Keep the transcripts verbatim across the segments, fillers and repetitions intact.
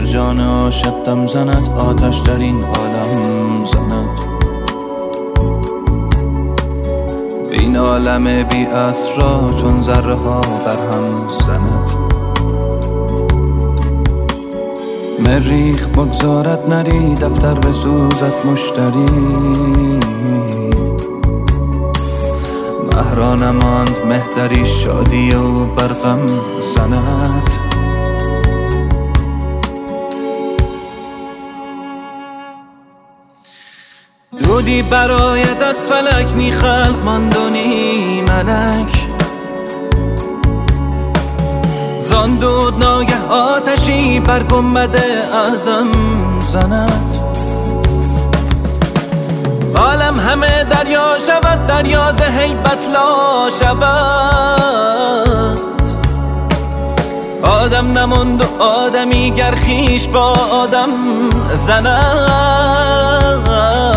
جان عاشق دم زند، آتش در این عالم زند. این عالم بی اسرا چون ذره ها برهم زند. مریخ بگذارد نری، دفتر بسوزد مشتری. مهرا نماند مهتری، شادی و برقم زند. دودی برایت از فلک، نی خلق ماند و نی ملک. زان دود ناگه آتشی بر گنبد اعظم زند. عالم همه دریا شود، دریا ز هیبت لا شود. آدم نماند و آدمی گر خویش با آدم زند.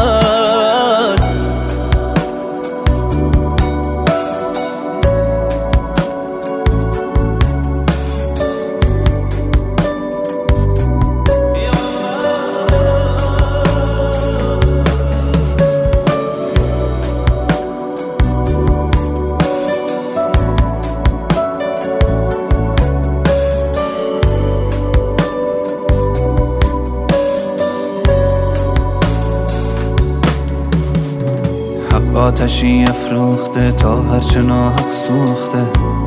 آتشی افروخته تا هرچه ناحق سوخته.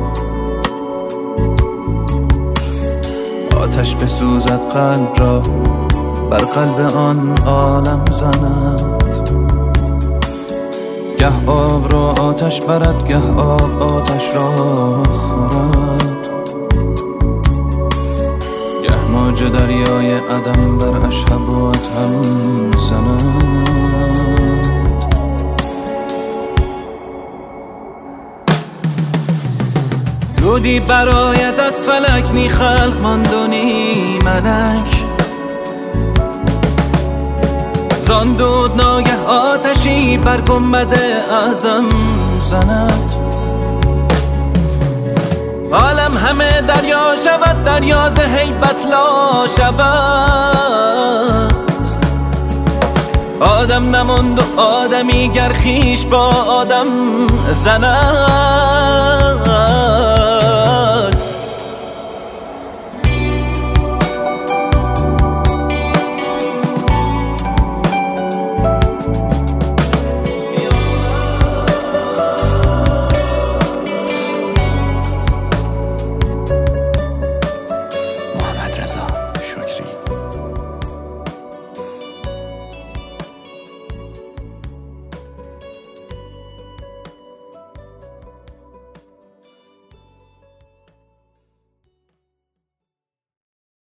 آتش بسوزد قلب را، بر قلب آن عالم زند. گه آب را آتش برد، گه آب آتش را خورد. گه موج دریای عدم بر اشهب و ادهم زند. دودی برایت از فلک، نی خلق ماند و نی ملک. زان دود ناگه آتشی بر گنبد اعظم زند. عالم همه دریا شود، دریا ز هیبت لا شود. آدم نماند و آدمی گر خویش با آدم زند.